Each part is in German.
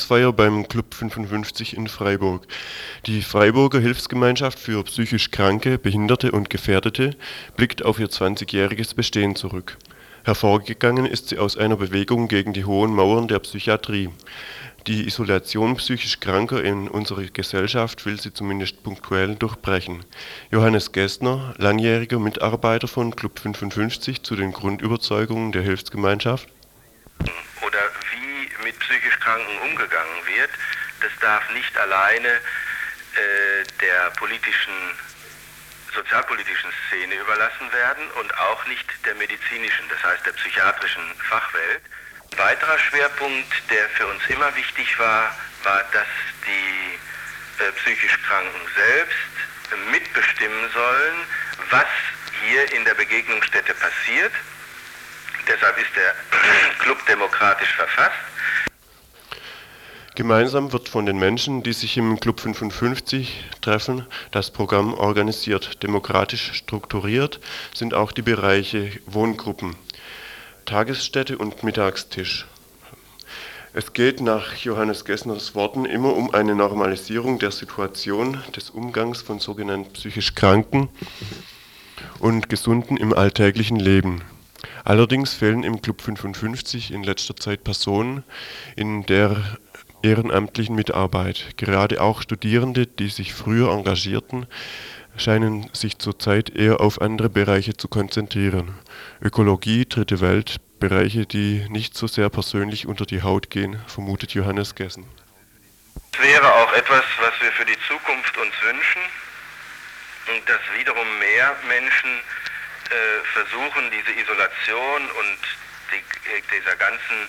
Willkommensfeier beim Club 55 in Freiburg. Die Freiburger Hilfsgemeinschaft für psychisch Kranke, Behinderte und Gefährdete blickt auf ihr 20-jähriges Bestehen zurück. Hervorgegangen ist sie aus einer Bewegung gegen die hohen Mauern der Psychiatrie. Die Isolation psychisch Kranker in unserer Gesellschaft will sie zumindest punktuell durchbrechen. Johannes Gessner, langjähriger Mitarbeiter von Club 55 zu den Grundüberzeugungen der Hilfsgemeinschaft. Oder wie mit psychisch Kranken umgegangen wird, das darf nicht alleine der sozialpolitischen Szene überlassen werden und auch nicht der medizinischen, das heißt der psychiatrischen Fachwelt. Ein weiterer Schwerpunkt, der für uns immer wichtig war, dass die psychisch Kranken selbst mitbestimmen sollen, was hier in der Begegnungsstätte passiert. Deshalb ist der Club demokratisch verfasst. Gemeinsam wird von den Menschen, die sich im Club 55 treffen, das Programm organisiert. Demokratisch strukturiert sind auch die Bereiche Wohngruppen, Tagesstätte und Mittagstisch. Es geht nach Johannes Gessners Worten immer um eine Normalisierung der Situation des Umgangs von sogenannten psychisch Kranken und Gesunden im alltäglichen Leben. Allerdings fehlen im Club 55 in letzter Zeit Personen in der ehrenamtlichen Mitarbeit. Gerade auch Studierende, die sich früher engagierten, scheinen sich zurzeit eher auf andere Bereiche zu konzentrieren. Ökologie, Dritte Welt, Bereiche, die nicht so sehr persönlich unter die Haut gehen, vermutet Johannes Gessen. Es wäre auch etwas, was wir für die Zukunft uns wünschen, und dass wiederum mehr Menschen versuchen, diese Isolation und dieser ganzen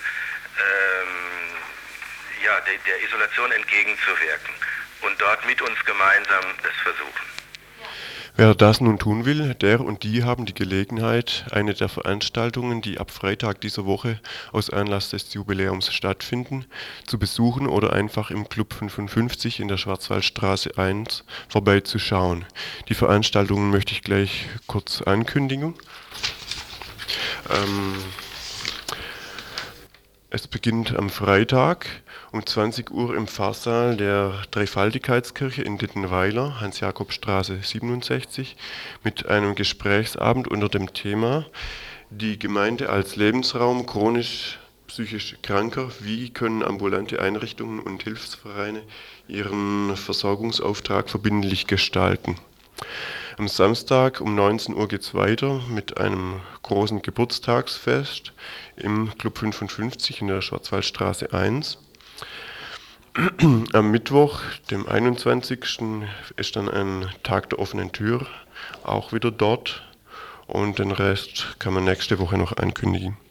der Isolation entgegenzuwirken und dort mit uns gemeinsam das versuchen. Wer das nun tun will, der und die haben die Gelegenheit, eine der Veranstaltungen, die ab Freitag dieser Woche aus Anlass des Jubiläums stattfinden, zu besuchen oder einfach im Club 55 in der Schwarzwaldstraße 1 vorbeizuschauen. Die Veranstaltungen möchte ich gleich kurz ankündigen. Es beginnt am Freitag um 20 Uhr im Pfarrsaal der Dreifaltigkeitskirche in Dittenweiler, Hans-Jakob-Straße 67, mit einem Gesprächsabend unter dem Thema Die Gemeinde als Lebensraum chronisch psychisch Kranker. Wie können ambulante Einrichtungen und Hilfsvereine ihren Versorgungsauftrag verbindlich gestalten? Am Samstag um 19 Uhr geht es weiter mit einem großen Geburtstagsfest im Club 55 in der Schwarzwaldstraße 1. Am Mittwoch, dem 21. ist dann ein Tag der offenen Tür, auch wieder dort. Und den Rest kann man nächste Woche noch ankündigen.